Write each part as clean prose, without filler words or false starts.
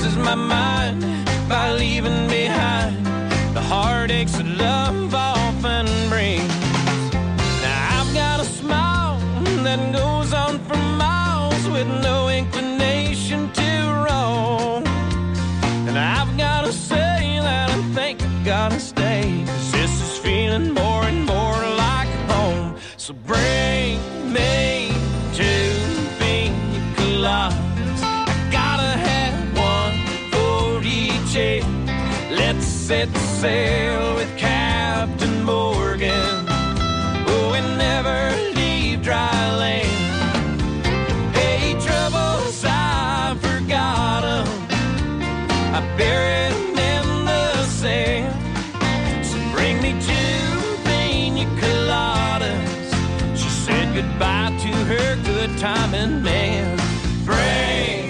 eases my mind by leaving behind the heartaches that love often brings. Now I've got a smile that goes on for miles with no inclination to roam. And I've got to say that I think I've got to stay, 'cause this is feeling more and more like home. So bring me to Pina Coladas. I gotta have one for each head. Let's set sail with Captain Morgan. Oh, and never leave dry land. Hey, troubles, I forgot 'em. I buried them in the sand. So bring me to Pina Coladas. She said goodbye to her good timing man. Bring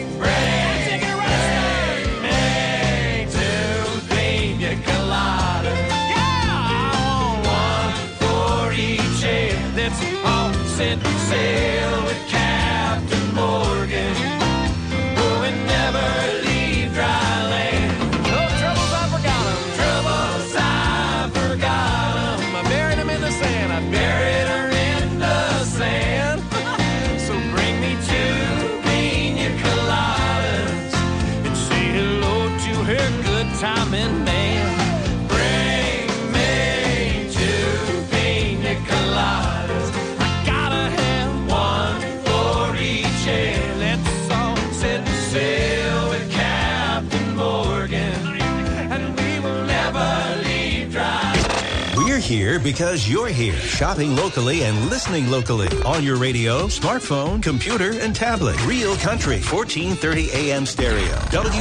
me to Pina Coladas. Yeah, I want one for each head. Let's all set sail with Captain Morgan. Oh, and never leave dry land. Oh, troubles, I forgot 'em. Troubles, I forgot 'em. I buried them in the sand. I buried her in the sand. So bring me to Pina Coladas and say hello to her good timing man. Bring me to Pina Coladas. I gotta have one for each head. Let's all set sail with Captain Morgan, and we will never leave dry. We're here because you're here. Shopping locally and listening locally. On your radio, smartphone, computer, and tablet. Real Country, 1430 AM stereo.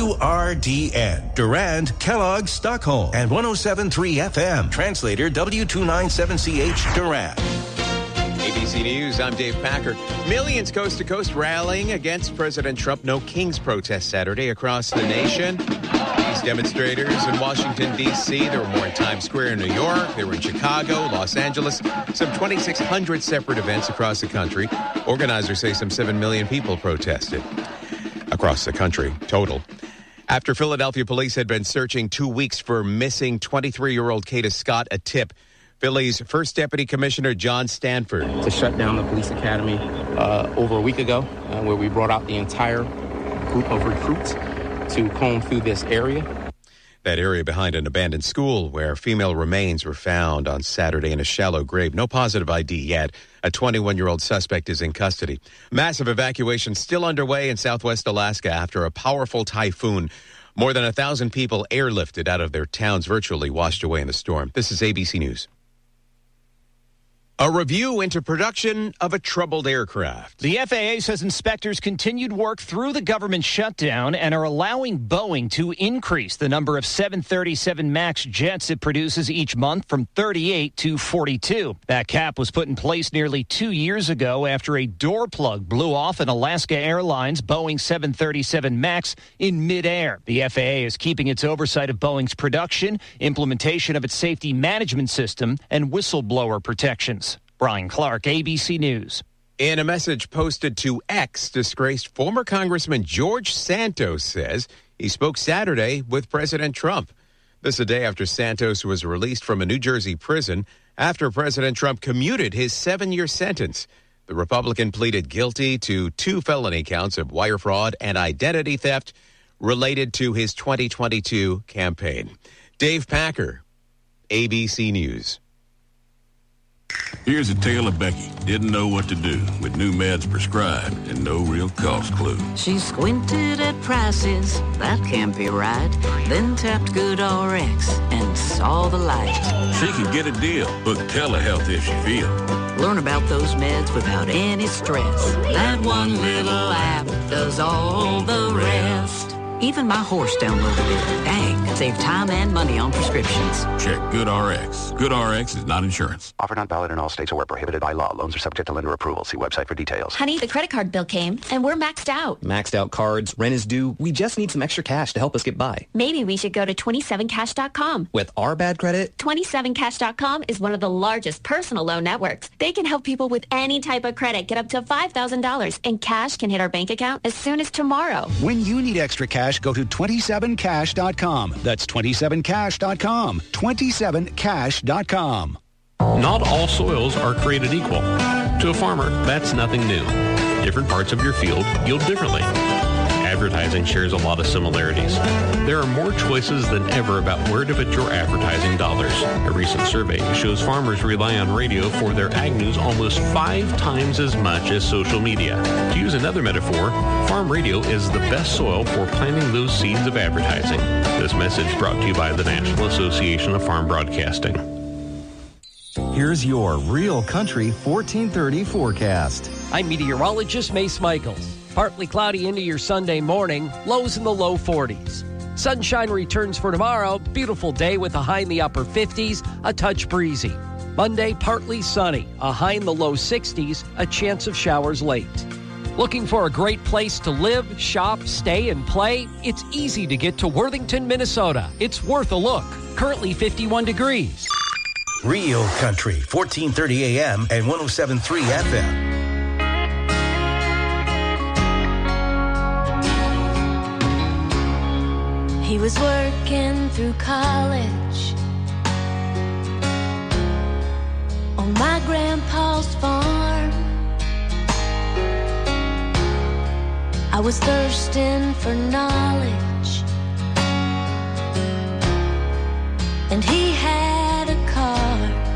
WRDN. Durand, Kellogg, Stockholm. And 107.3 FM. Translator W297CH, Durand. ABC News, I'm Dave Packer. Millions coast to coast rallying against President Trump No Kings protest Saturday across the nation. These demonstrators in Washington, D.C., there were more in Times Square in New York, they were in Chicago, Los Angeles, some 2,600 separate events across the country. Organizers say some 7 million people protested across the country total. After Philadelphia police had been searching 2 weeks for missing 23-year-old Kata Scott, a tip, Philly's first deputy commissioner, John Stanford, to shut down the police academy over a week ago, where we brought out the entire group of recruits to comb through this area. That area behind an abandoned school where female remains were found on Saturday in a shallow grave. No positive ID yet. A 21-year-old suspect is in custody. Massive evacuation still underway in southwest Alaska after a powerful typhoon. More than 1,000 people airlifted out of their towns, virtually washed away in the storm. This is ABC News. A review into production of a troubled aircraft. The FAA says inspectors continued work through the government shutdown and are allowing Boeing to increase the number of 737 MAX jets it produces each month from 38 to 42. That cap was put in place nearly 2 years ago after a door plug blew off an Alaska Airlines Boeing 737 MAX in midair. The FAA is keeping its oversight of Boeing's production, implementation of its safety management system, and whistleblower protections. Brian Clark, ABC News. In a message posted to X, disgraced former Congressman George Santos says he spoke Saturday with President Trump. This a day after Santos was released from a New Jersey prison after President Trump commuted his 7-year sentence. The Republican pleaded guilty to 2 felony counts of wire fraud and identity theft related to his 2022 campaign. Dave Packer, ABC News. Here's a tale of Becky. Didn't know what to do with new meds prescribed and no real cost clue. She squinted at prices, that can't be right. Then tapped GoodRx and saw the light. She can get a deal. Book telehealth if she feels. Learn about those meds without any stress. That one little app does all the rest. Even my horse downloaded it. Dang, save time and money on prescriptions. Check GoodRx. GoodRx is not insurance. Offer not valid in all states or where prohibited by law. Loans are subject to lender approval. See website for details. Honey, the credit card bill came, and we're maxed out. Maxed out cards, rent is due. We just need some extra cash to help us get by. Maybe we should go to 27cash.com. With our bad credit? 27cash.com is one of the largest personal loan networks. They can help people with any type of credit get up to $5,000, and cash can hit our bank account as soon as tomorrow. When you need extra cash, cash, go to 27cash.com. That's 27cash.com. 27cash.com. Not all soils are created equal. To a farmer, that's nothing new. Different parts of your field yield differently. Advertising shares a lot of similarities. There are more choices than ever about where to put your advertising dollars. A recent survey shows farmers rely on radio for their ag news almost 5 times as much as social media. To use another metaphor, farm radio is the best soil for planting those seeds of advertising. This message brought to you by the National Association of Farm Broadcasting. Here's your Real Country 1430 forecast. I'm meteorologist Mace Michaels. Partly cloudy into your Sunday morning, lows in the low 40s. Sunshine returns for tomorrow, beautiful day with a high in the upper 50s, a touch breezy. Monday, partly sunny, a high in the low 60s, a chance of showers late. Looking for a great place to live, shop, stay, and play? It's easy to get to Worthington, Minnesota. It's worth a look. Currently 51 degrees. Real Country, 1430 AM and 107.3 FM. He was working through college on my grandpa's farm. I was thirsting for knowledge, and he had a car.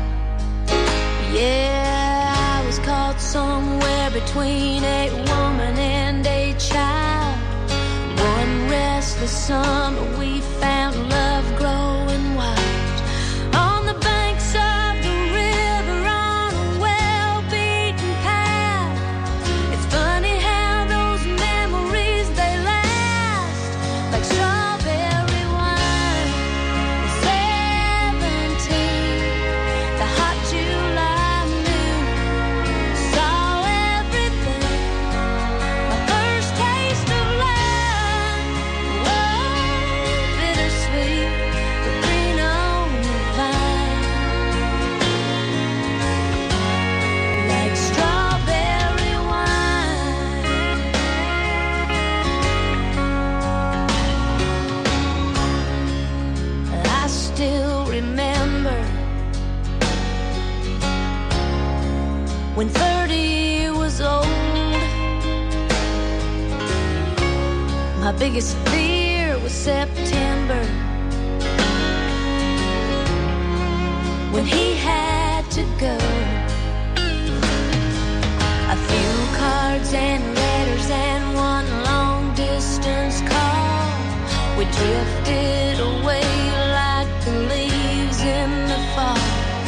Yeah, I was caught somewhere between a woman and a child. One restless summer we found love growing wild on the banks of the river on a well-beaten path. It's funny how those memories, they last like strawberry wine. At 17, the hot July noon, saw everything. My first taste of love. When 30 was old, my biggest fear was September, when he had to go. A few cards and letters and one long distance call. We drifted away like the leaves in the fall.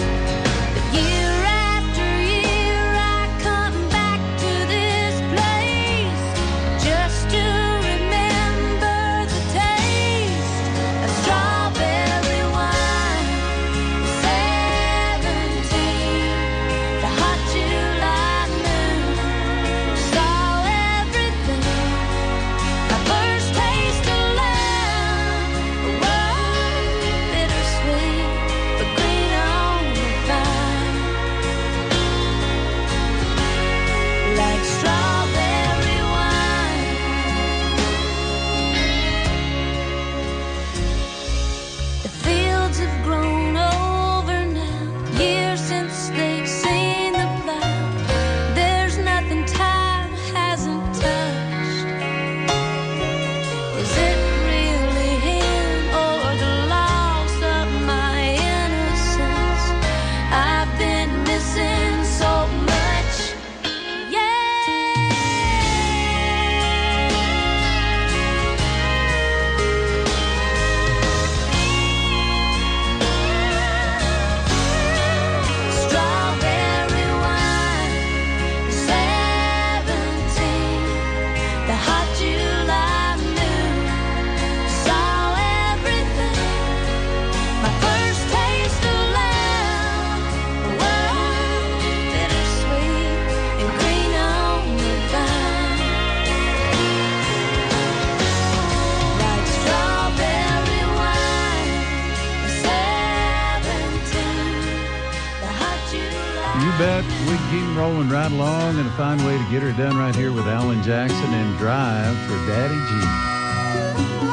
bet we can keep rolling right along and find a way to get her done right here with Alan Jackson and Drive for Daddy G.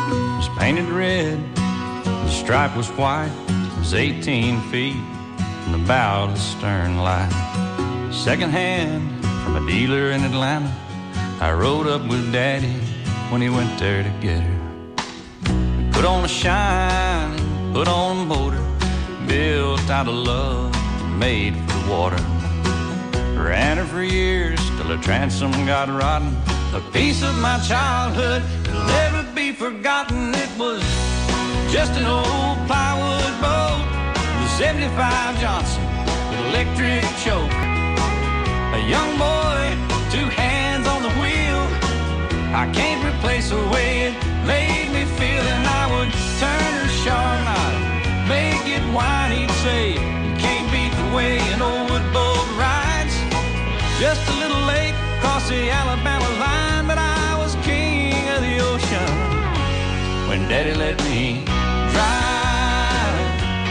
painted red, the stripe was white. It was 18 feet from the bow to the stern light. Second hand from a dealer in Atlanta, I rode up with Daddy when he went there to get her. We put on a shine, put on a motor, built out of love, made for the water. Ran her for years till her transom got rotten. A piece of my childhood that'll never be forgotten. It was just an old plywood boat, the 75 Johnson with electric choke. A young boy, 2 hands on the wheel. I can't replace the way it made me feel. And I would turn her sharp and I'd make it whine. He'd say, you can't beat the way an old wood boat rides. Just a little late across the Alabama line, but I was king of the ocean when Daddy let me drive.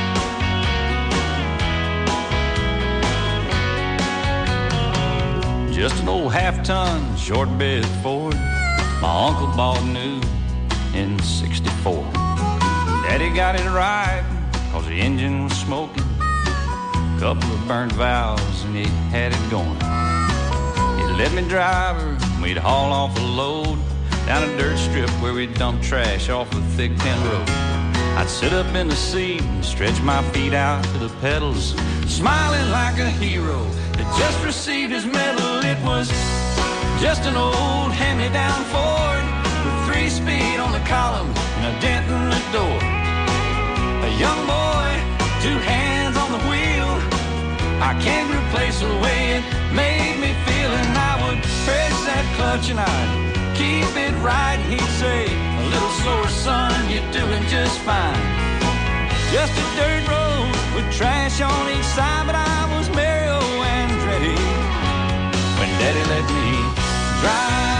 Just an old half-ton short bed Ford my uncle bought new in '64. Daddy got it right cause the engine was smoking, couple of burnt valves and he had it going. He'd let me drive her, we'd haul off a load down a dirt strip where we'd dump trash off a thick tin road. I'd sit up in the seat and stretch my feet out to the pedals, smiling like a hero that just received his medal. It was just an old hand-me-down Ford with 3-speed on the column and a dent in the door. A young boy, 2 hands on the wheel. I can't replace the way it made me feel. And I would press that clutch and I'd keep it right. He'd say, a little slower, son, you're doing just fine. Just a dirt road with trash on each side, but I was Mario Andretti when Daddy let me drive.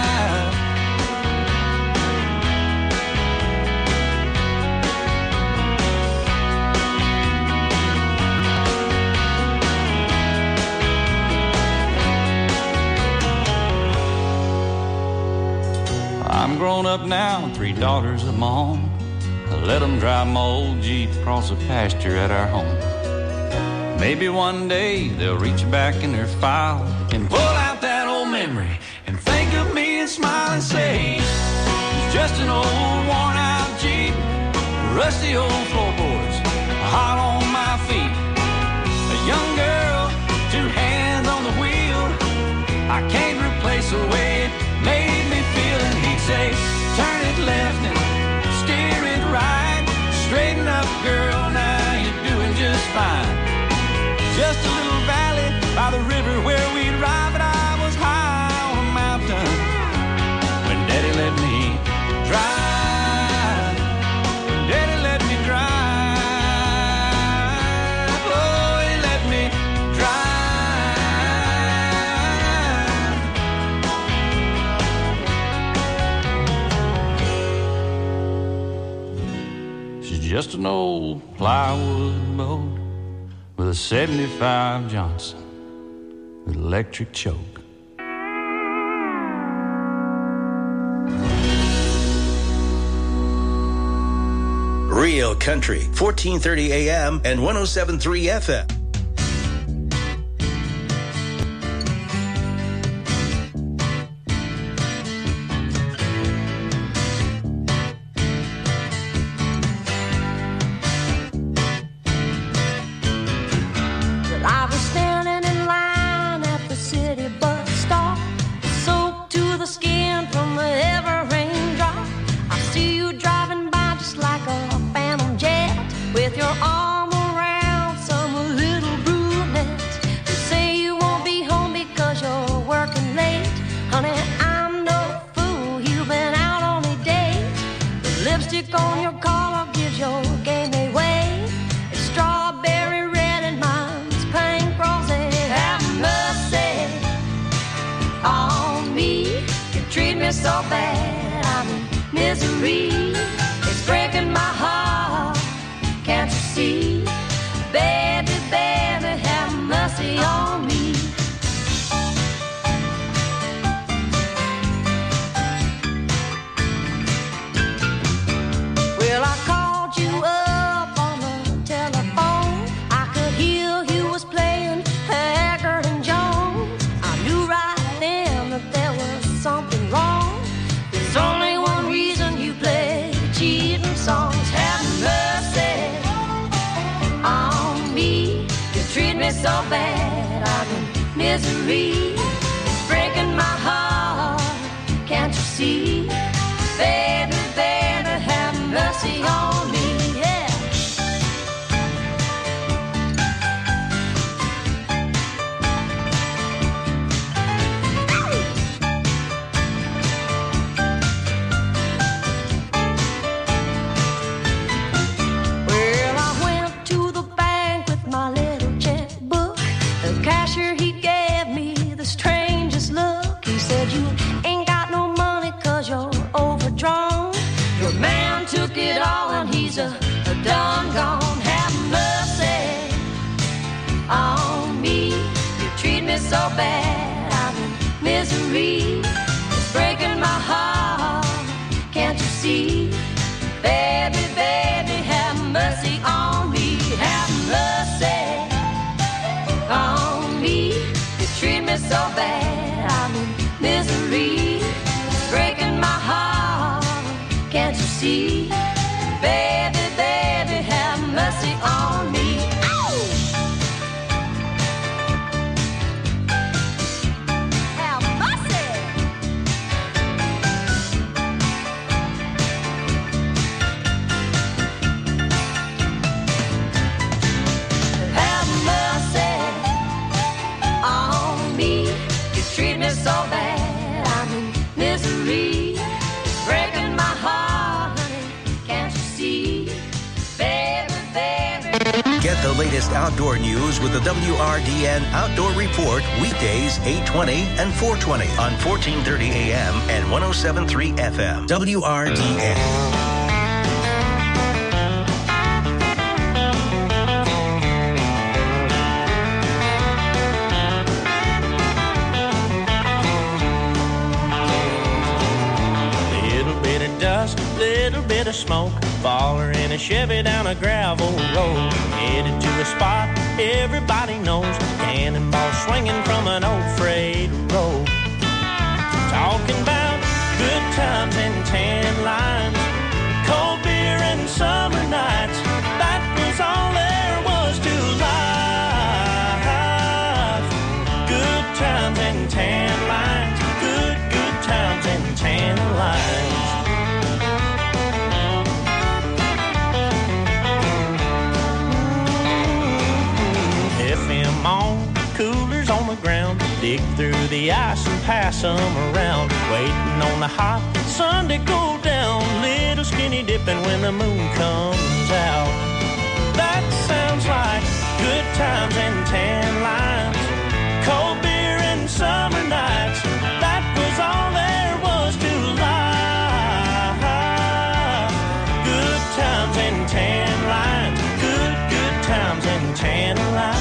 I'm grown up now, 3 daughters of my own. I let them drive my old Jeep across the pasture at our home. Maybe one day they'll reach back in their file and pull out that old memory and think of me and smile and say, it's just an old worn out Jeep, rusty old floorboards, hot on my feet. A young girl, 2 hands on the wheel. I can't replace the way it made me feel. And he'd say, turn it left and steer it right. Straighten up, girl, now you're doing just fine. Just a little valley by the river where we'd ride, but I was high on a mountain when Daddy let me drive. Daddy let me drive. Oh, he let me drive. She's just an old plywood boat with a 75 Johnson with electric choke. Real Country, 1430 AM and 107.3 FM. misery is breaking my heart. Can't you see? Baby, baby, have mercy on me, yeah. Well, I went to the bank with my little checkbook. The cashier, he gave me the strangest look. He said, you ain't got no money 'cause you're overdrawn. Your man took it all and he's a done gone. Have mercy on me. You treat me so bad. I'm in misery. It's breaking my heart. Can't you see? Baby, baby, have mercy on me. Have mercy on me. You treat me so bad. I'm in misery. It's breaking my heart. Can't you see? Baby, baby, have mercy on me. Ow! Have mercy. Have mercy on me. You treat me so bad. I'm in misery. It's breaking my heart, honey. Can't you see? Baby, baby. Get the latest outdoor news with the WRDN Outdoor Report weekdays 8:20 and 4:20 on 1430 AM and 107.3 FM. WRDN. Little bit of dust, little bit of smoke, baller in a Chevy down a gravel road, headed to a spot everybody knows, cannonball swinging from an old freight road. Talking about good times and tan lines, cold beer and summer nights, that was all there was to life. Good times and tan lines, good times and tan lines. FM on, coolers on the ground, dig through the ice and pass them around, waiting on the hot sun to go down, little skinny dipping when the moon comes out. That sounds like good times and tan lines, cold beer and summer nights, that was all there was to life. Good times and tan lines, good times and tan lines.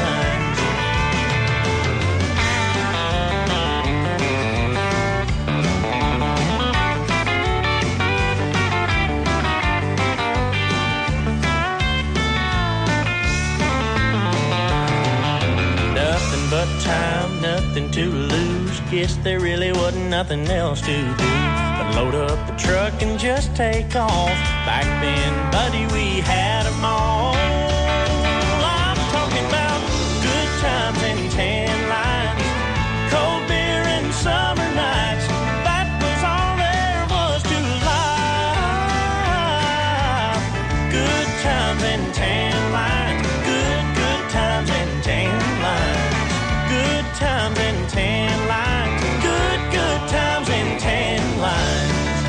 Nothing but time, nothing to lose. Guess there really wasn't nothing else to do but load up the truck and just take off. Back then, buddy, we had 'em all. I'm talking about good times and tan lines, cold beer and summer nights, that was all there was to life. Good times and tan lines, good times and tan lines, good times and tan lines, good times and tan lines.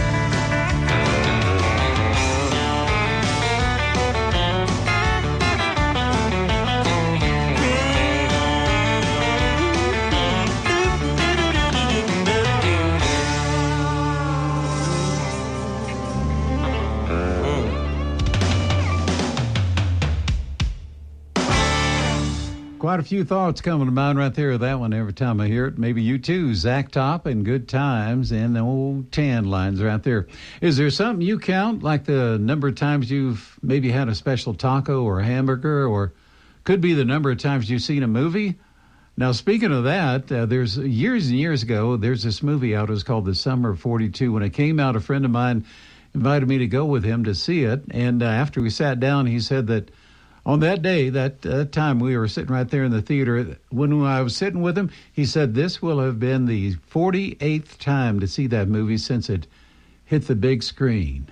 Quite a few thoughts coming to mind right there with that one every time I hear it. Maybe you too, Zach Top and Good Times and the old tan lines right there. Is there something you count, like the number of times you've maybe had a special taco or a hamburger, or could be the number of times you've seen a movie? Now, speaking of that, there's years and years ago, there's this movie out. It was called The Summer of 42. When it came out, a friend of mine invited me to go with him to see it. And after we sat down, he said that On that day, that time we were sitting right there in the theater, when I was sitting with him, he said this will have been the 48th time to see that movie since it hit the big screen.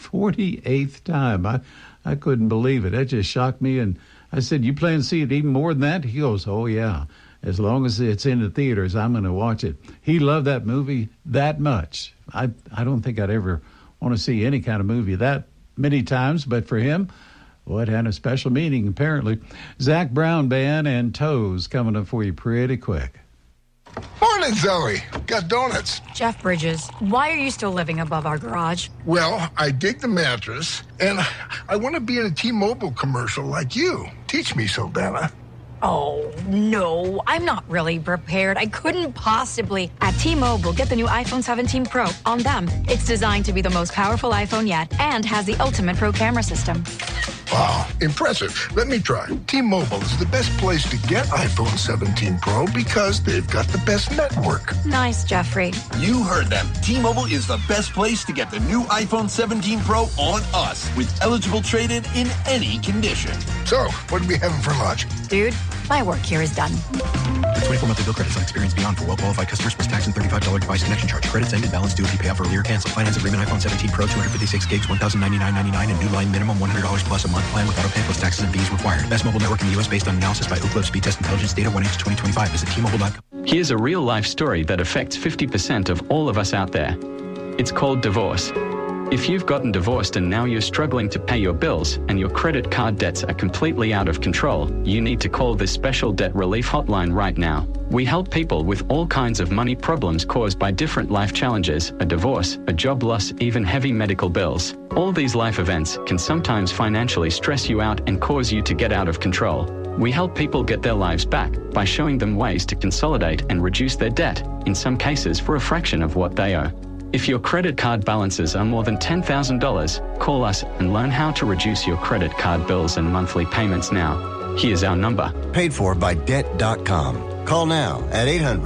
48th time. I couldn't believe it. That just shocked me. And I said, you plan to see it even more than that? He goes, oh, yeah. As long as it's in the theaters, I'm going to watch it. He loved that movie that much. I don't think I'd ever want to see any kind of movie that many times, but for him, well, it had a special meaning, apparently. Zac Brown Band and Toes coming up for you pretty quick. Morning, Zoe. Got donuts. Jeff Bridges, why are you still living above our garage? Well, I dig the mattress, and I want to be in a T-Mobile commercial like you. Teach me, Saldana. Oh, no, I'm not really prepared. I couldn't possibly. At T-Mobile, get the new iPhone 17 Pro on them. It's designed to be the most powerful iPhone yet and has the ultimate Pro camera system. Wow, impressive. Let me try. T-Mobile is the best place to get iPhone 17 Pro because they've got the best network. Nice, Jeffrey. You heard them. T-Mobile is the best place to get the new iPhone 17 Pro on us with eligible trade-in in any condition. So, what are we having for lunch? Dude, my work here is done. The 24-monthly bill credits on Experience Beyond for well-qualified customers plus tax and $35 device connection charge. Credits end and balance due if you pay off earlier. Cancel. Finance agreement iPhone 17 Pro, 256 gigs, $1,099.99 and new line minimum $100 plus a month plan with auto pay plus taxes and fees required. Best mobile network in the U.S. based on analysis by Ookla Speed Test Intelligence data 1H2025. Visit T-Mobile.com. Here's a real-life story that affects 50% of all of us out there. It's called divorce. If you've gotten divorced and now you're struggling to pay your bills and your credit card debts are completely out of control, you need to call this special debt relief hotline right now. We help people with all kinds of money problems caused by different life challenges, a divorce, a job loss, even heavy medical bills. All these life events can sometimes financially stress you out and cause you to get out of control. We help people get their lives back by showing them ways to consolidate and reduce their debt, in some cases for a fraction of what they owe. If your credit card balances are more than $10,000, call us and learn how to reduce your credit card bills and monthly payments now. Here's our number. Paid for by Debt.com. Call now at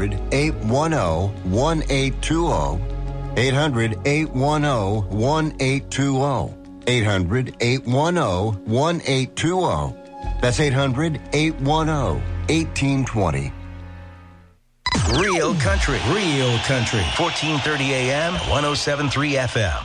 800-810-1820. 800-810-1820. 800-810-1820. That's 800-810-1820. Real country, 1430 AM, 107.3 FM.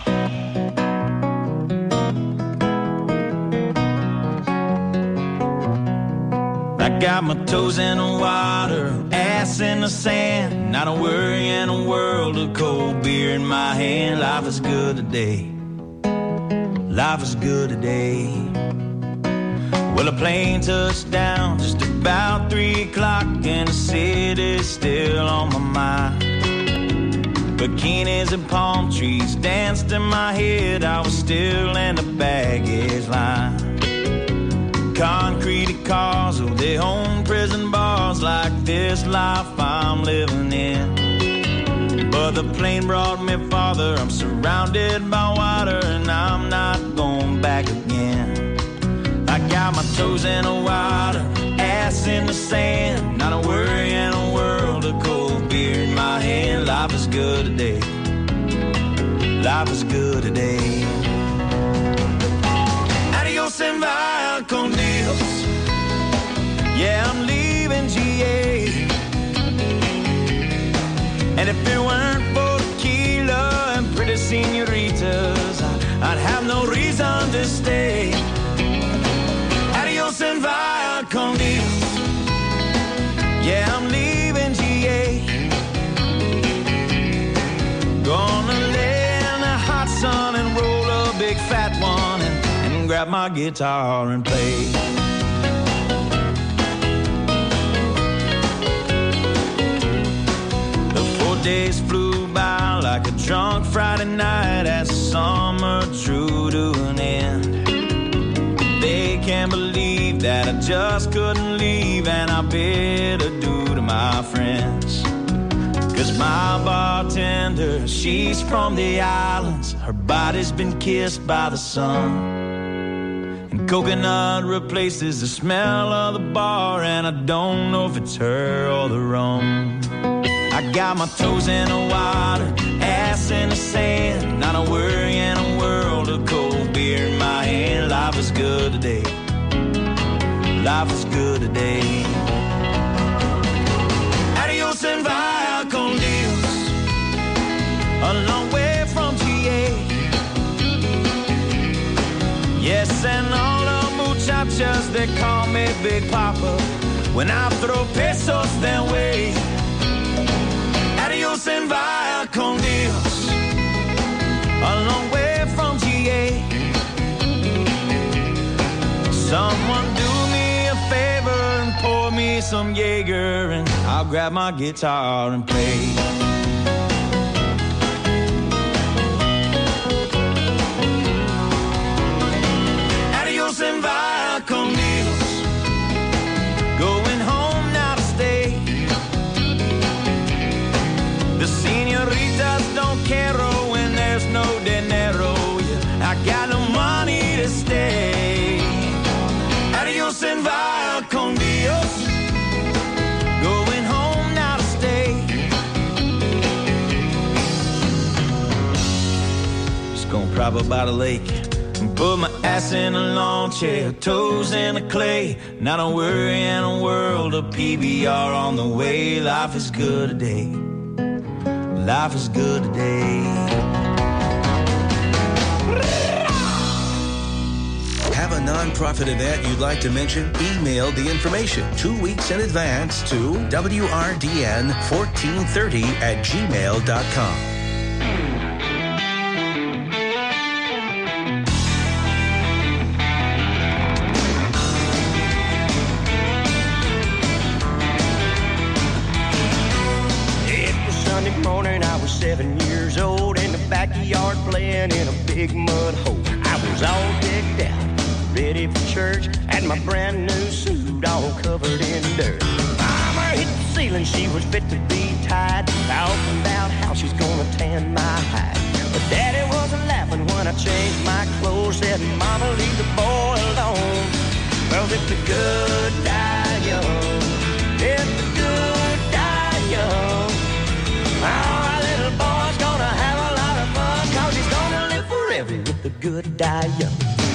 I got my toes in the water, ass in the sand, not a worry in a world of cold beer in my hand. Life is good today. Life is good today. Well, a plane touched down just about 3 o'clock, and the city's still on my mind. Bikinis and palm trees danced in my head. I was still in the baggage line. Concrete cars, oh, they own prison bars like this life I'm living in. But the plane brought me farther. I'm surrounded by water, and I'm not going back again. I got my toes in the water, ass in the sand, not a worry in a world of cold beer in my hand. Life is good today. Life is good today. Adios and via con Dios. Yeah, I'm leaving GA. And if it weren't for tequila and pretty senoritas, I'd have no reason to stay. Adios and via con Dios. Yeah, I'm leaving GA. Gonna lay in the hot sun and roll a big fat one and grab my guitar and play. The 4 days flew by like a drunk Friday night as summer drew to an end. They can't believe that I just couldn't leave, and I bid adieu to my friends. 'Cause my bartender, she's from the islands. Her body's been kissed by the sun. And coconut replaces the smell of the bar, and I don't know if it's her or the rum. I got my toes in the water, ass in the sand, not a worry in a world of cold beer in my hand. Life is good today. life is good today. Adios and vaya con Dios, a long way from GA. Yes, and all the muchachas, they call me Big Papa when I throw pesos their way. Adios and vaya con Dios, a long way from GA. Someone do me a favor and pour me some Jaeger, and I'll grab my guitar and play. Adios and vaya con Dios, going home now to stay. The senoritas don't care when there's no dinero. Yeah, I got no money to stay. Adios and vaya con Dios, going home now to stay. Just gonna prop up by the lake and put my ass in a lawn chair, toes in the clay. Not a worry in a world of PBR on the way. Life is good today. Life is good today. Have a nonprofit event you'd like to mention? Email the information 2 weeks in advance to wrdn1430@gmail.com. It was Sunday morning, I was 7 years old, in the backyard playing in a big mud hole. I was all decked out, ready for church, and my brand new suit all covered in dirt. Mama hit the ceiling, she was fit to be tied, talking about how she's gonna tan my hide. But Daddy wasn't laughing when I changed my clothes, said, Mama, leave the boy alone. Well, if the good die young, if the good die young, our little boy's gonna have a lot of fun, 'cause he's gonna live forever if the good die young.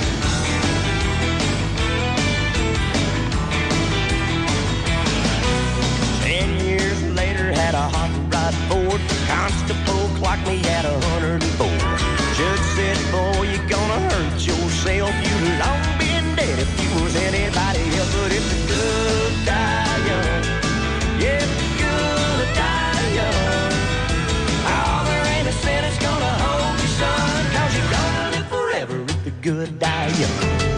10 years later, had a hot rod Ford. Constable clocked me at 104. Judge said, boy, you're gonna hurt yourself. You'd long been dead if you was anybody else. But if the good die young, yeah, if the good die young, oh, there ain't a sin that's gonna hold you, son, 'cause you're gonna live forever if the good die young.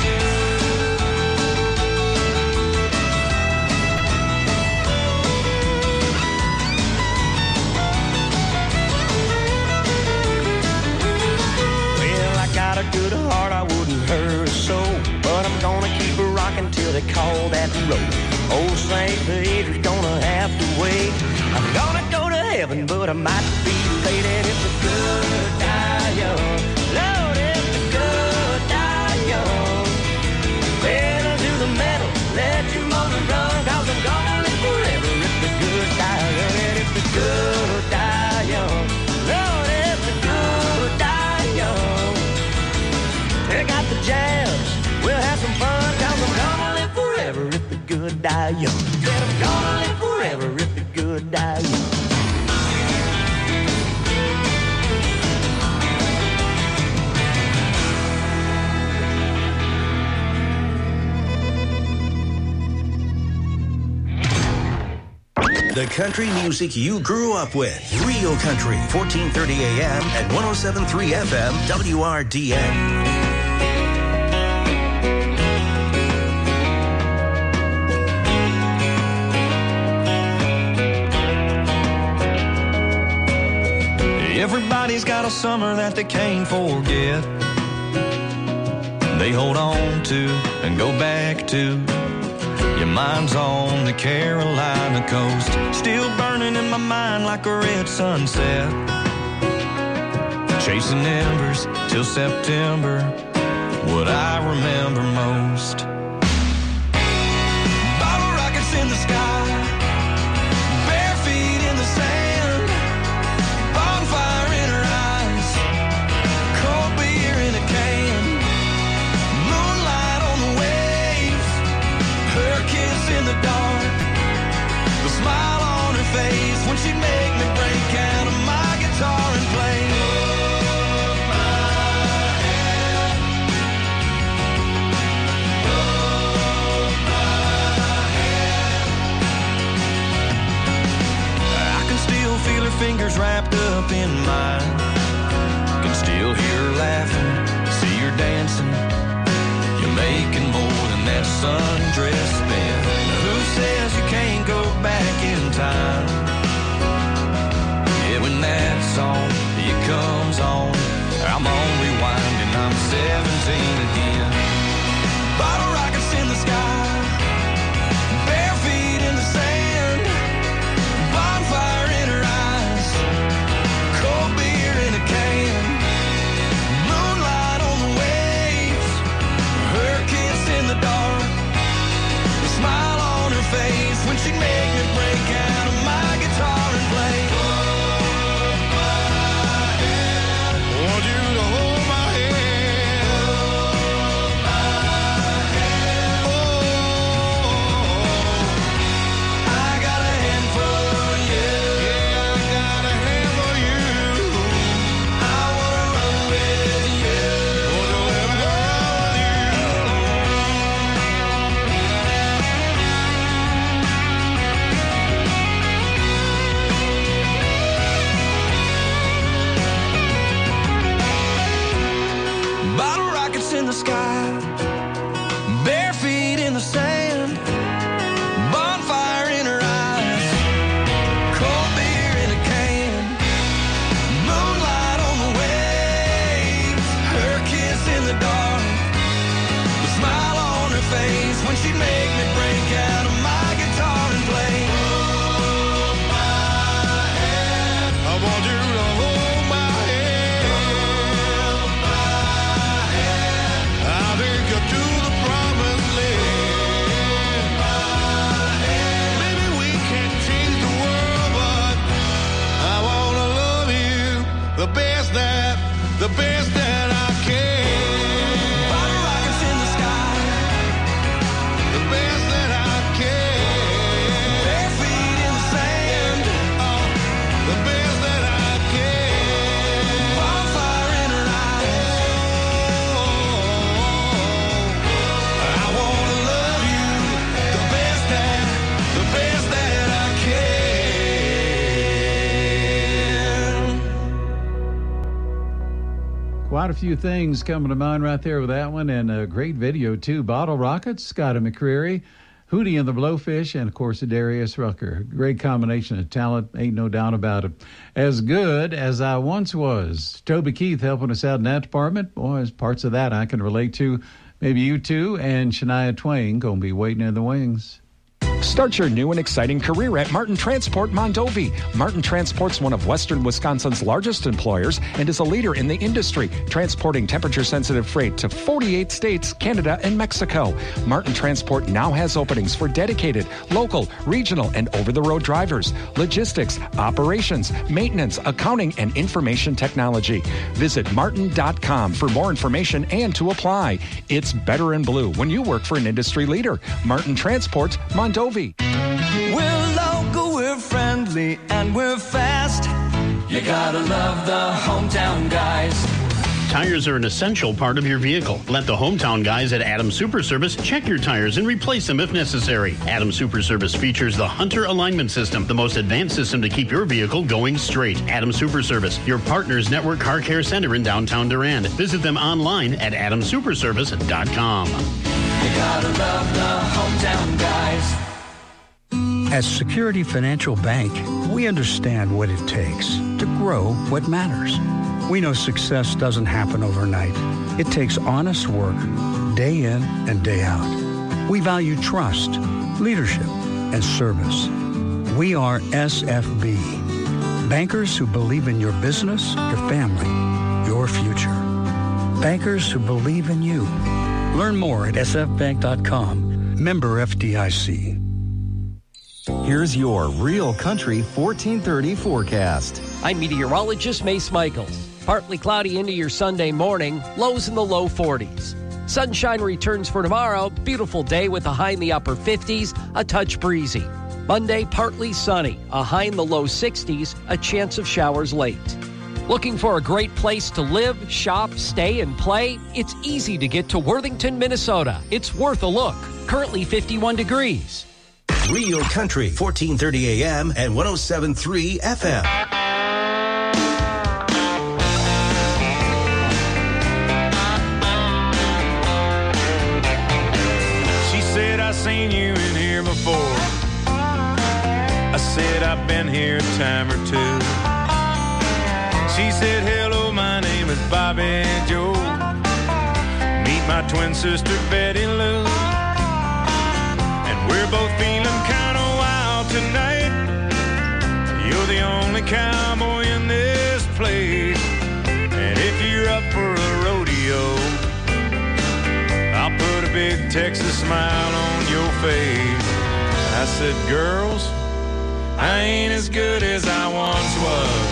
Got a good heart, I wouldn't hurt a soul, but I'm gonna keep her rocking till they call that road. Old St. Peter's gonna have to wait. I'm gonna go to heaven, but I might be late. And if the good die young, Lord, if the good die young, pedal to the metal, let your motor run, 'cause I'm gonna live forever if the good die young. And if the good die young, Lord, if the good die young, they got the jazz, we'll have some fun, 'cause I'm gonna live forever if the good die young. Said I'm gonna live forever if the good die young. The country music you grew up with. Real Country, 1430 AM and 107.3 FM, WRDN. Everybody's got a summer that they can't forget. They hold on to and go back to. Your mind's on the Carolina coast, still burning in my mind like a red sunset. Chasing embers till September, what I remember most. Bottle rockets in the sky, bare feet in the sand, bonfire in her eyes, cold beer in a can, moonlight on the waves, hurricane dancing. You're making more than that sundress spent. Who says you can't go back in time? Yeah, when that song, it comes on, I'm on rewind and I'm 17 again. Bottle rockets in the sky, bare feet in the sand, bonfire in her eyes, cold beer in a can, moonlight on the waves, her kiss in the dark, the smile on her face when she'd make me break out of my guitar and play. Want you to hold my hand. Hold my hand. Oh, I got a hand for you. Yeah, I got a hand for you. I wanna run with you. Wanna let me run with you. Bottle rockets in the sky, bare feet in the sand, bonfire in her eyes, cold beer in a can, moonlight on the waves, her kiss in the dark, the smile on her face when she'd make me break out of my guitar and play. Hold my hand. I want you to hold my hand. Hold my hand. I'll take you to the promised land. My hand. Maybe we can't change the world, but I wanna love you the best that I can. Bottle rockets in the sky, the best that I can. Bare feet in the sand, the best that I can. Bonfire in her eyes. I wanna love you the best that I can. Quite a few things coming to mind right there with that one, and a great video, too. Bottle Rockets, Scotty McCreery, Hootie and the Blowfish, and, of course, Darius Rucker. Great combination of talent, ain't no doubt about it. As good as I once was. Toby Keith helping us out in that department. Boys, parts of that I can relate to. Maybe you too, and Shania Twain going to be waiting in the wings. Start your new and exciting career at Martin Transport Mondovi. Martin Transport's one of Western Wisconsin's largest employers and is a leader in the industry, transporting temperature-sensitive freight to 48 states, Canada, and Mexico. Martin Transport now has openings for dedicated, local, regional, and over-the-road drivers, logistics, operations, maintenance, accounting, and information technology. Visit martin.com for more information and to apply. It's better in blue when you work for an industry leader. Martin Transport Mondovi. We're local, we're friendly, and we're fast. You gotta love the hometown guys. Tires are an essential part of your vehicle. Let the hometown guys at Adams Super Service check your tires and replace them if necessary. Adams Super Service features the Hunter Alignment System, the most advanced system to keep your vehicle going straight. Adams Super Service, your partner's network car care center in downtown Durand. Visit them online at adamsuperservice.com. You gotta love the hometown guys. At Security Financial Bank, we understand what it takes to grow what matters. We know success doesn't happen overnight. It takes honest work, day in and day out. We value trust, leadership, and service. We are SFB, bankers who believe in your business, your family, your future. Bankers who believe in you. Learn more at sfbank.com. Member FDIC. Here's your Real Country 1430 forecast. I'm meteorologist Mace Michaels. Partly cloudy into your Sunday morning, lows in the low 40s. Sunshine returns for tomorrow, beautiful day with a high in the upper 50s, a touch breezy. Monday, partly sunny, a high in the low 60s, a chance of showers late. Looking for a great place to live, shop, stay, and play? It's easy to get to Worthington, Minnesota. It's worth a look. Currently 51 degrees. Real Country, 1430 AM and 107.3 FM. seen you in here before. I said, I've been here a time or two. She said, hello, my name is Bobby Joe. Meet my twin sister, Betty Lou. And we're both feeling kind of wild tonight. You're the only cowboy in this place. And if you're up for a rodeo, I'll put a big Texas smile on your face. I said, girls, I ain't as good as I once was.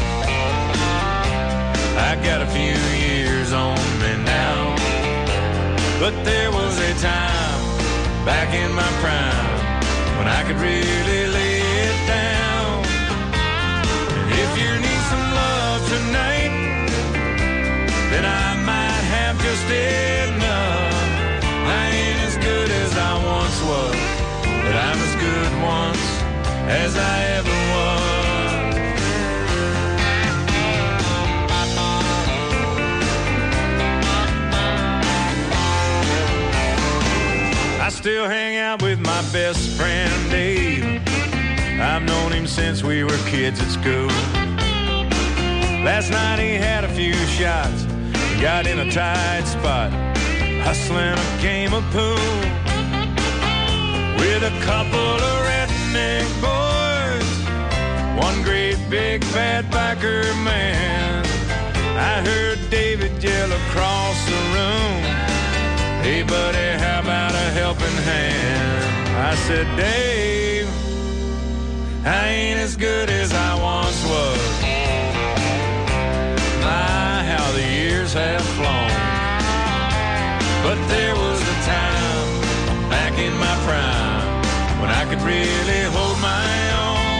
I got a few years on me now. But there was a time back in my prime when I could really lay it down. And if you need some love tonight, then I might have just enough. I ain't as good as I once was, but I'm as good once as I ever was. I still hang out with my best friend Dave. I've known him since we were kids at school. Last night he had a few shots, got in a tight spot, hustling a game of pool with a couple of redneck boys, one great big fat biker man. I heard David yell across the room, hey buddy, how about a helping hand? I said, Dave, I ain't as good as I once was. My, how the years have flown. But there was a time back in my prime when I could really hold my own.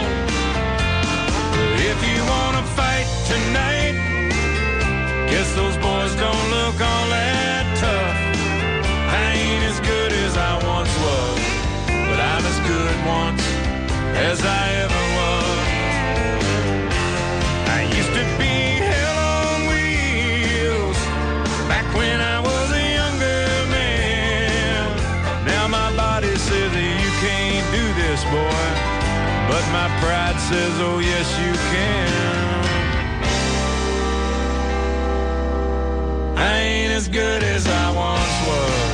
If you want to fight tonight, guess those boys don't look all that tough. I ain't as good as I once was, but I'm as good once as I ever was. I used to be hell on wheels back when I was a younger man. Now my body says that you can't do this, boy, but my pride says, oh yes you can. I ain't as good as I once was.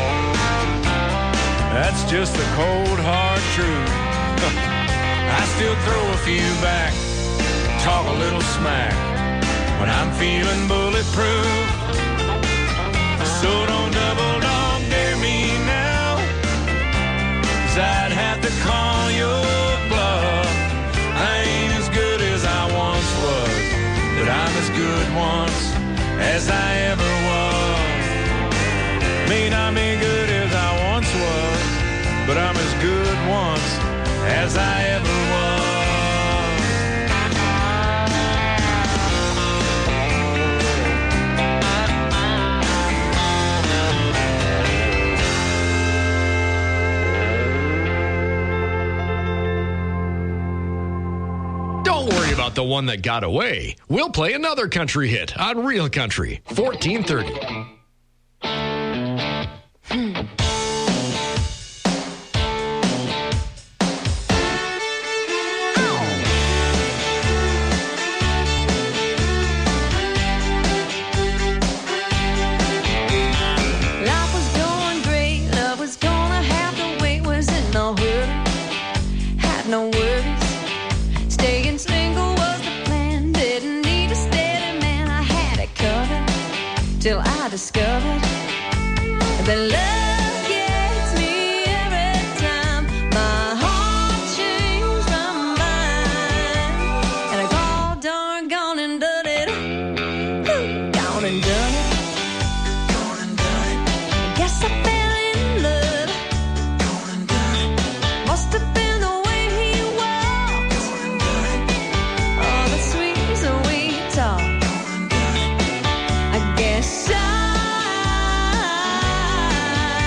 That's just the cold, hard truth. I still throw a few back, talk a little smack when I'm feeling bulletproof. So don't double dog dare me now, 'cause I'd have to call your bluff. I ain't as good as I once was, but I'm as good once as I ever was. May not be good as I once was, but I'm as good once as I ever was. Don't worry about the one that got away. We'll play another country hit on Real Country 1430. Till I discovered that love gets me every time. My heart changed my mind, and I got darn gone and done it. Gone and done it. Gone and done it. I guess I fell in love. Gone and done it. Must have been the way he walked. Gone and done it. Oh, the sweet talk. I guess I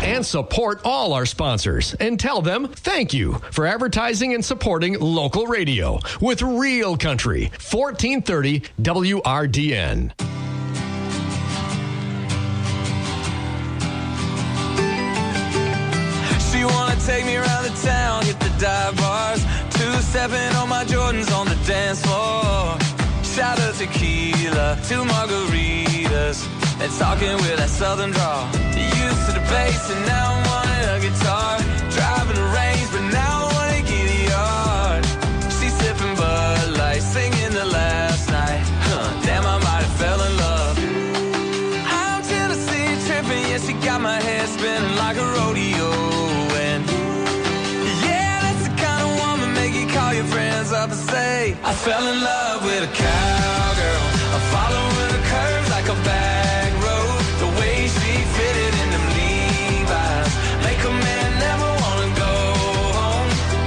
And support all our sponsors and tell them thank you for advertising and supporting local radio with Real Country, 1430 WRDN. She wanna take me around the town, hit the dive bars, two-stepping on my Jordans on the dance floor. Shot of tequila, 2 margaritas, and talking with that southern drawl. Used to the bass and now I'm wanting a guitar. Driving the range, but now I wanna get a yard. She's sipping Bud Light, singing the last night. Damn, I might have fell in love. I'm Tennessee tripping, yeah, she got my head spinning like a rodeo. And yeah, that's the kind of woman make you call your friends up and say, I fell in love with a cowgirl. I'm following her curves like a back road. The way she fitted in them Levi's make a man never wanna go home.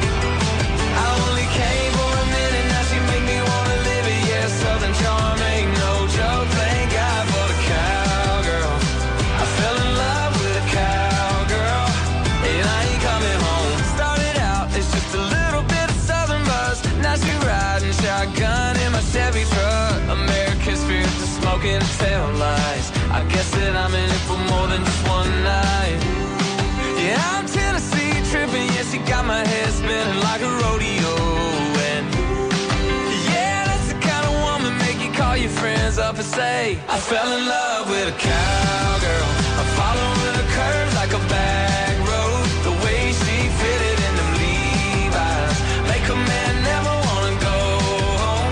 I only came for a minute, now she make me wanna live it. Yeah, Southern charm ain't no joke. Thank God for the cowgirl. I fell in love with a cowgirl, and I ain't coming home. Started out as just a little bit of Southern buzz. Now she riding shotgun in my Chevy truck. American spirit to smoking tail lights. I guess that I'm in it for more than just one night. Yeah, I'm Tennessee tripping, yeah, she got my head spinning like a rodeo. And yeah, that's the kind of woman make you call your friends up and say, I fell in love with a cowgirl. I'm following her curves like a back road. The way she fitted in them Levi's make a man never wanna go home.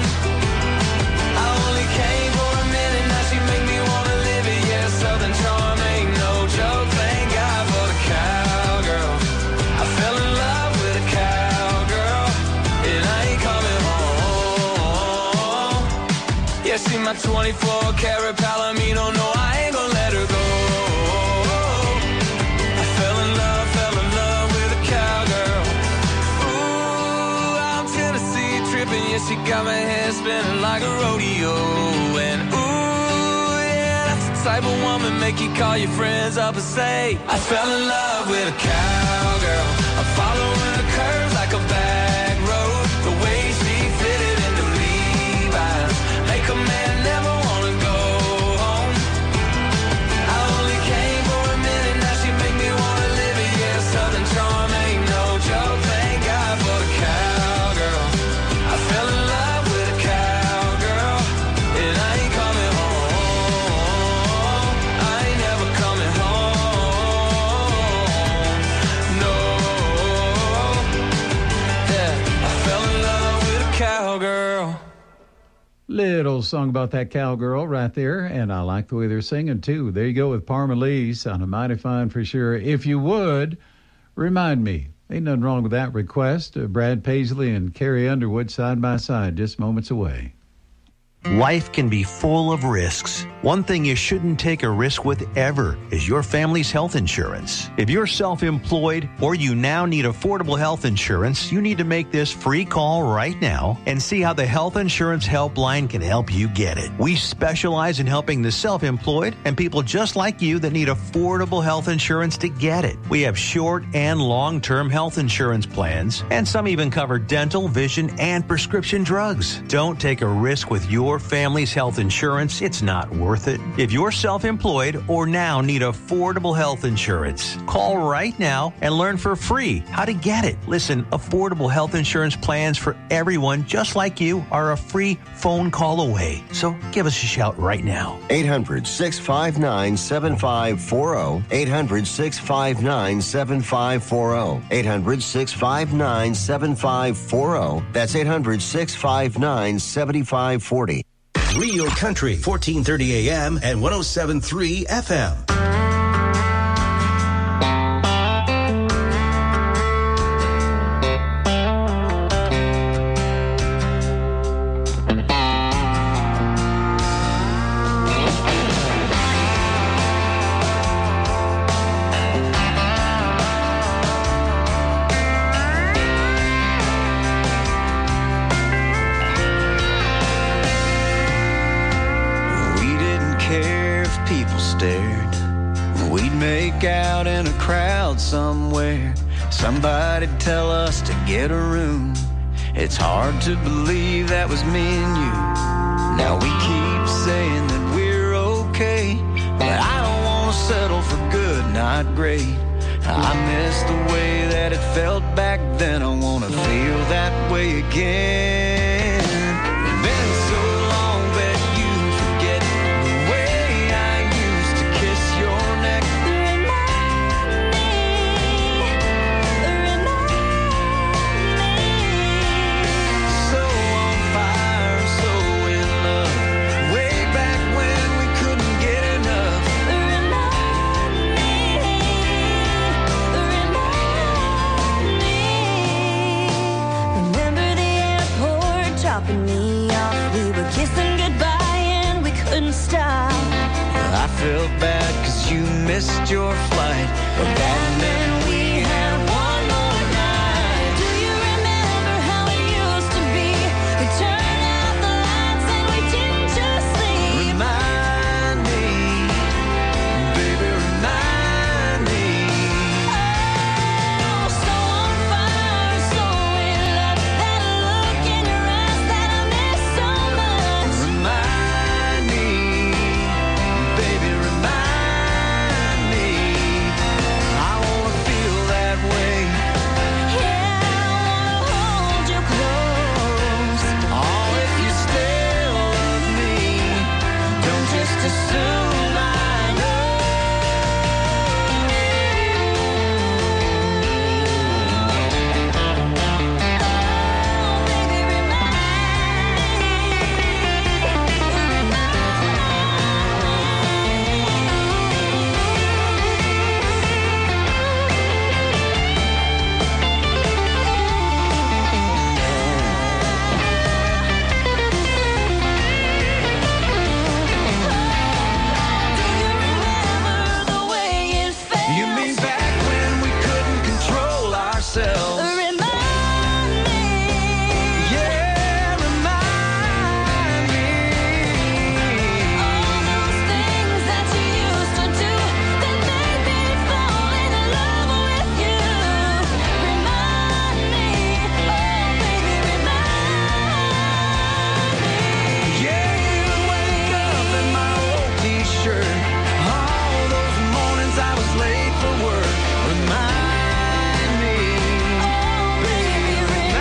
I only came for a minute, now she make me wanna live it. Yeah, Southern charm ain't no joke. Thank God for the cowgirl. I fell in love with a cowgirl, and I ain't coming home. Yeah, she my 24-karat Palomino. No, I ain't gonna let her go. I fell in love with a cowgirl. Ooh, I'm Tennessee tripping, yeah, she got my head spinning like a rodeo. And ooh, yeah, that's the type of woman make you call your friends up and say, I fell in love with a cowgirl. I'm following her curves like a back road. The way she fitted in them Levi's make a man never wanna go home. I only came for a minute, now she make me wanna live it. Yeah, Southern charm ain't no joke. Thank God for the cowgirl. I fell in love with a cowgirl, and I ain't coming home. I ain't never coming home. No. Yeah, I fell in love with a cowgirl. Little song about that cowgirl right there, and I like the way they're singing too. There you go with Parmalee, sounding mighty fine for sure. If you would, remind me. Ain't nothing wrong with that request. Brad Paisley and Carrie Underwood side by side, just moments away. Life can be full of risks. One thing you shouldn't take a risk with ever is your family's health insurance. If you're self-employed or you now need affordable health insurance, you need to make this free call right now and see how the Health Insurance Helpline can help you get it. We specialize in helping the self-employed and people just like you that need affordable health insurance to get it. We have short and long-term health insurance plans, and some even cover dental, vision, and prescription drugs. Don't take a risk with your family's health insurance. It's not worth it. If you're self-employed or now need affordable health insurance, call right now and learn for free how to get it. Listen, affordable health insurance plans for everyone just like you are a free phone call away. So give us a shout right now. 800-659-7540. 800-659-7540. 800-659-7540. That's 800-659-7540. Real Country, 1430 AM and 107.3 FM. People stared. out in a crowd somewhere, somebody tell us to get a room. It's hard to believe that was me and you. Now we keep saying that we're okay, but I don't want to settle for good, not great. I miss the way that it felt back then. I want to feel that way again. It's been so long that you forget the way I used to kiss your neck. So on fire, so in love, way back when we couldn't get enough. Remember the airport dropping me off? We were kissing goodbye and we couldn't stop. I felt bad cause you missed your flight, but that meant we had one more night. Do you remember how it used to be? We turned out the lights and we didn't just sleep. Remind me, baby, remind me. Oh, so on fire, so in love. That look in your eyes that I miss so much. Remind me, baby, remind me. I wanna feel that way. Yeah, I wanna hold you close. Oh, if you still love me, don't just assume I the way it felt. You mean back when we couldn't control ourselves? Remind me. Yeah, remind me. All those things that you used to do that made me fall in love with you. Remind me, oh baby, remind me. Yeah, you wake up in my old t-shirt. All those mornings I was late for work. Remind me, baby,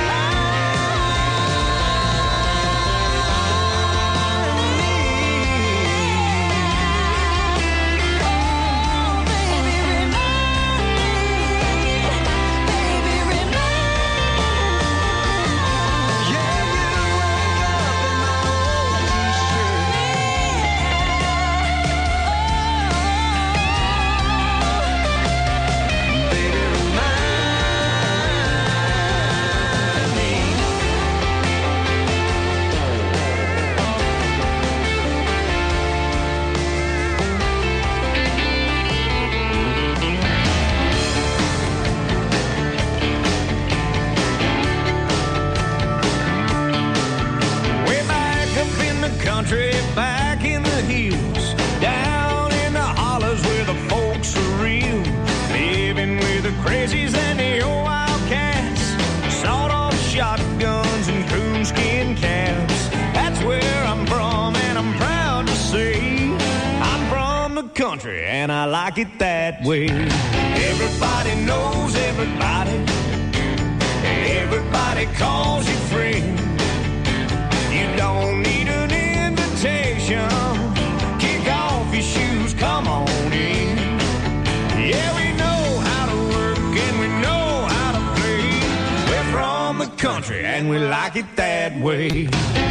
way back up in the country, back in the hills, down in the hollers where the folks are real, living with the crazies and the old wildcats, sawed-off shotguns and coonskin caps. That's where I'm from, and I'm proud to say I'm from the country, and I like it that way. Everybody knows everybody, and everybody calls you friend. You don't need an invitation. Kick off your shoes, come on in. Yeah, we know how to work and we know how to play. We're from the country and we like it that way.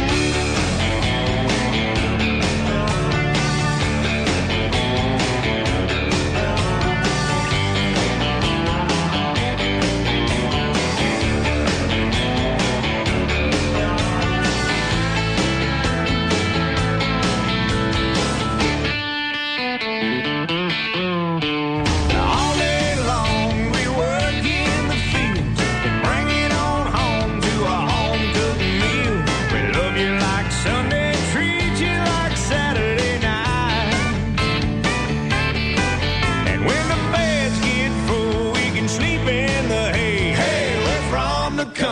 All day long we work in the fields and bring it on home to a home-cooked meal. We love you like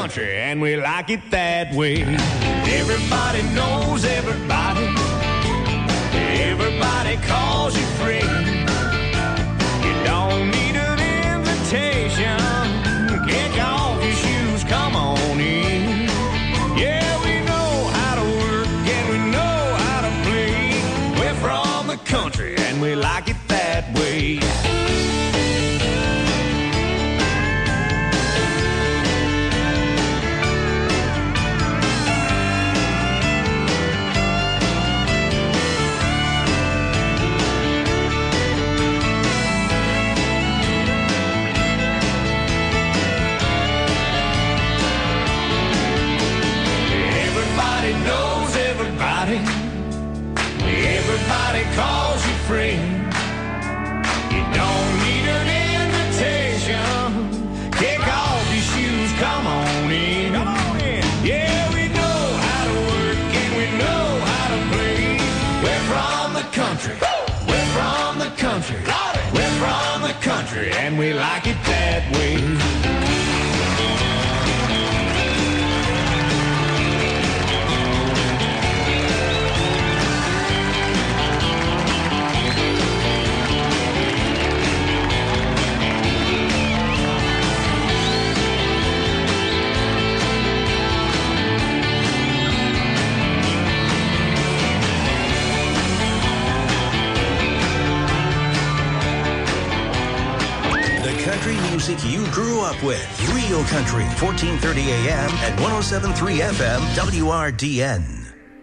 country, and we like it that way. Everybody knows everybody. Everybody calls you friend. You don't need an invitation. Kick off your shoes, come on in. Yeah, we know how to work and we know how to play. We're from the country and we like it that way. Knows everybody. Everybody calls you friend. You don't need an invitation. Kick off your shoes, come on in. Come on in. Yeah, we know how to work and we know how to play. We're from the country. We're from the country. We're from the country and we like it that way. Country music you grew up with. Real Country, 1430 AM and 107.3 FM, WRDN.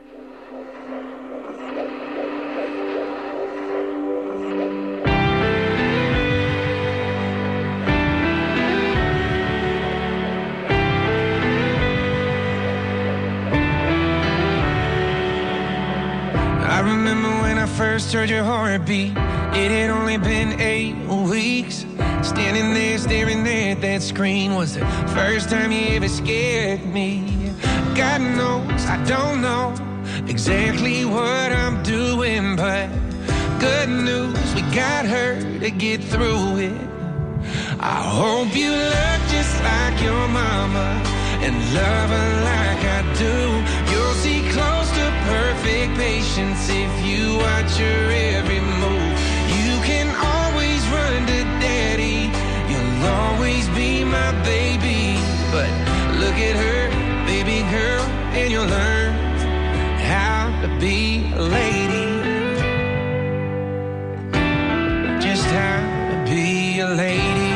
I remember when I first heard your heartbeat. It had only been 8 weeks. Standing there staring at that screen was the first time you ever scared me. God knows I don't know exactly what I'm doing, but good news, we got her to get through it. I hope you look just like your mama and love her like I do. You'll see close to perfect patience if you watch her every move. You can always run to daddy. You'll always be my baby. But look at her, baby girl, and you'll learn how to be a lady. Just how to be a lady.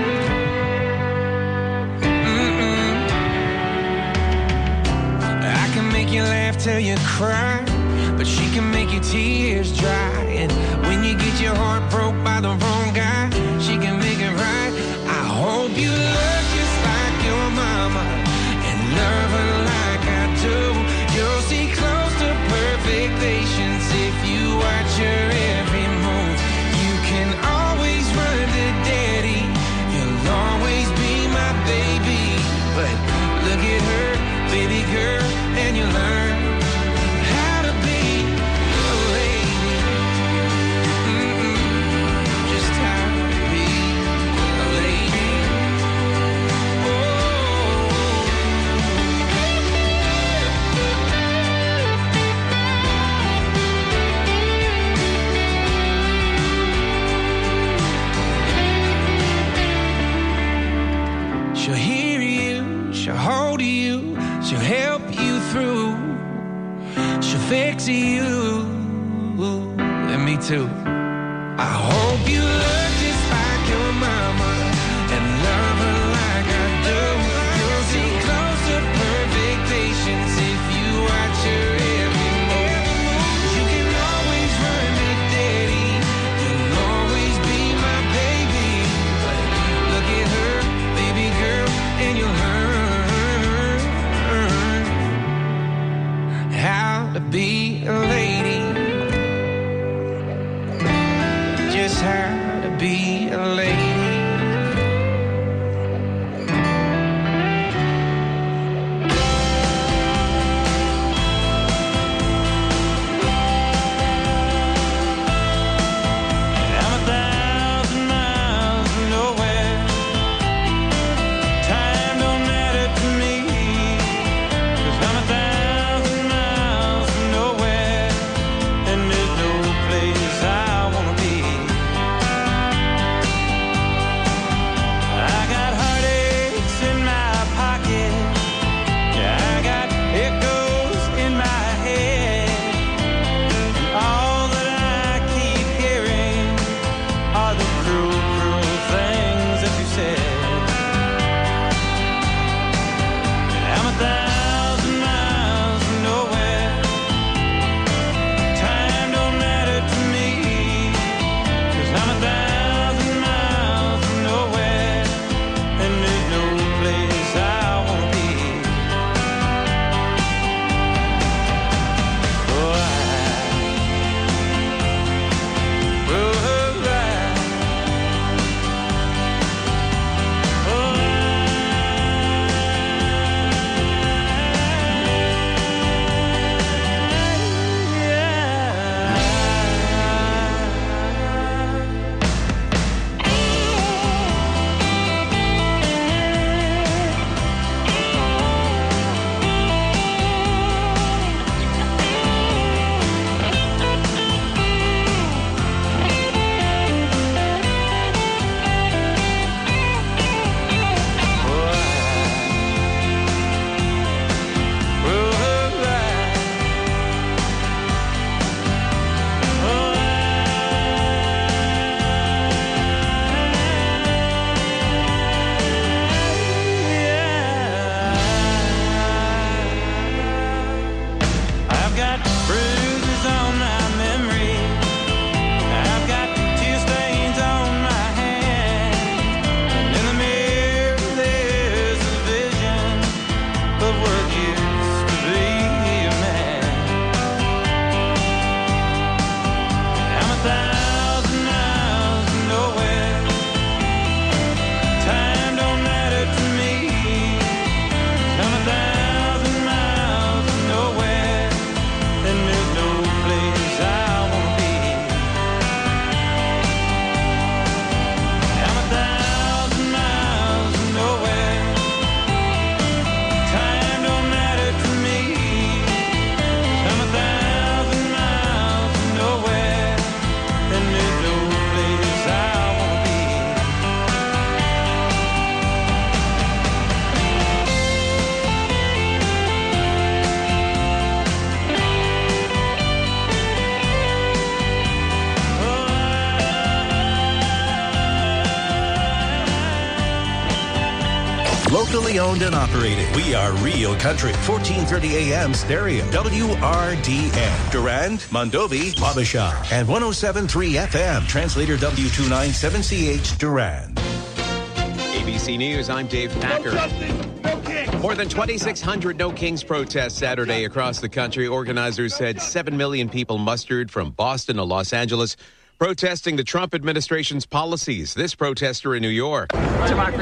I can make you laugh till you cry, but she can make your tears dry. And when you get your heart broke by the wrong guy, she can make it right. I hope you look just like your mama and love her like I do. You'll see close to perfect patience if you watch her every move. You can always run to daddy. You'll always be my baby. But look at her, baby girl, and you learn how to be a lady. Just how to be a lady. She'll hear you, she'll hold you, she'll help you through, she'll fix you, and me too. I hope you look just like your mama and love her like I do. You'll see close to perfect patience if you watch her every move. You can always run to daddy. You'll always be my baby. But look at her, baby girl, and you'll learn how to be a lady. Just how Locally owned and operated. We are Real Country. 1430 AM stereo. WRDN. Durand, Mondovi, Wabasha. And 107.3 FM. Translator W297CH Durand. ABC News, I'm Dave Packer. More than 2,600 No Kings protests Saturday across the country. Organizers said 7 million people mustered from Boston to Los Angeles, protesting the Trump administration's policies. This protester in New York.